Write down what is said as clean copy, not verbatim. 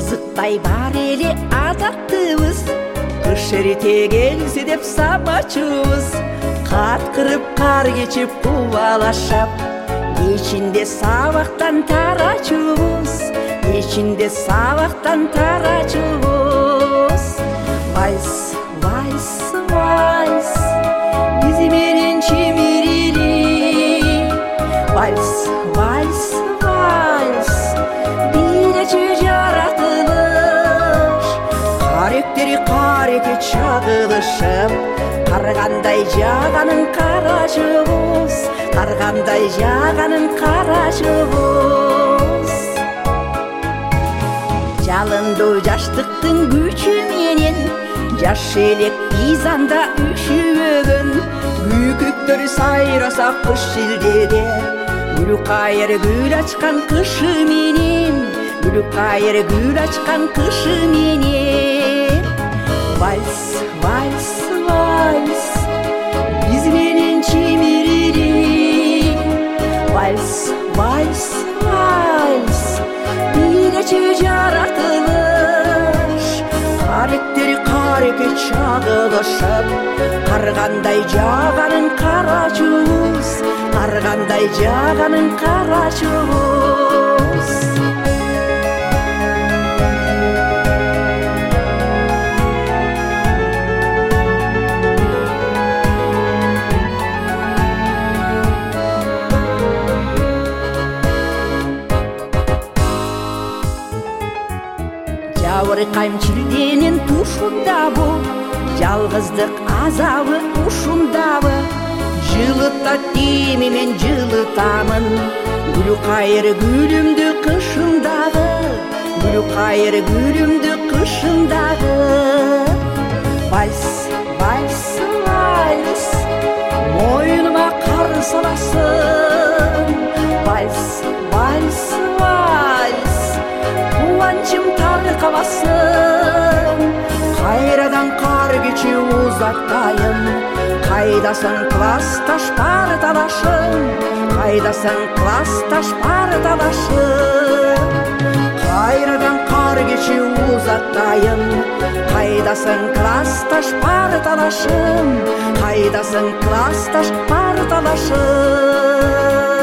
Кызыкпай бар эле адаттыбыз, кыш эрте келсе деп самачубуз. Каткырып кар кечип кубалашап, кечинде сабактан тарачубуз, кечинде сабактан тарачубуз. Вальс, вальс, вальс, биз менен чимирили. Вальс, вальс, вальс, биречи жаратылыш. Каректери карекке чагылышып, каргандай жаганын карачубуз, каргандай жаганын карачубуз. Жалындуу жаштыктын күчү менен, жаш элек биз анда үшүбөгөн. Күйкүктөр сайраса кыш шилдеде, гүл кайыр гүл ачкан кышы менен, гүл кайыр гүл ачкан кышы менен. Вальс, вальс, вальс, биз менен чимирили. Вальс, вальс, вальс, биречи жаратылыш. Каректери карекке чагылышып, каргандай жаганын карачубуз, каргандай жаганын карачубуз. Жабыркайм чилденин тушундабы, жалгыздык азабы ушундабы. Жылытат теми мен жылытамын, гүл кайыр гүлүмдү кышындагы, гүл кайыр гүлүмдү кышындагы. Вальс, вальс, вальс, моюнума кар саласың. Вальс, вальс, вальс, кубанчым таркабасын. Кайрадан кар кечип узатайын, кайдасың классташ парталашың, кайдасың классташ парталашың. Кайрадан кар кечип узатайын, кайдасың классташ парталашың, кайдасың классташ парталашың.